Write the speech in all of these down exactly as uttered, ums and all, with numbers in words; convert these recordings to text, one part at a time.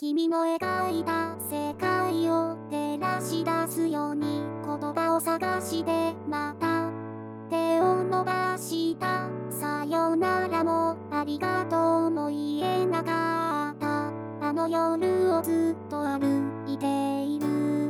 君の描いた世界を照らし出すように言葉を探してまた手を伸ばした。さよならもありがとうも言えなかった。あの夜をずっと歩いている。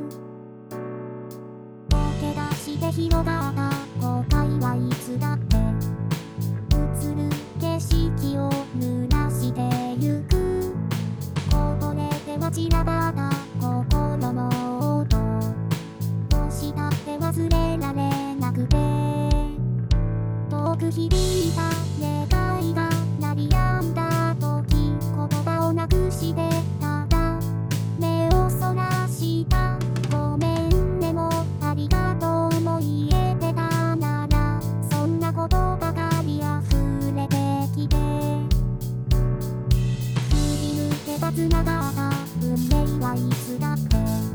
溶け出して広がった後悔はいつだって映る景色を濡らしてゆく。こぼれては散らばった心の音、どうしたって忘れられなくて。遠く響いた願いが鳴り止んだ時、言葉をなくしてただ目をそらした。ごめんねもありがとうも言えてたなら、そんなことばかり溢れてきて。振り抜けば繋がった運命はいつだって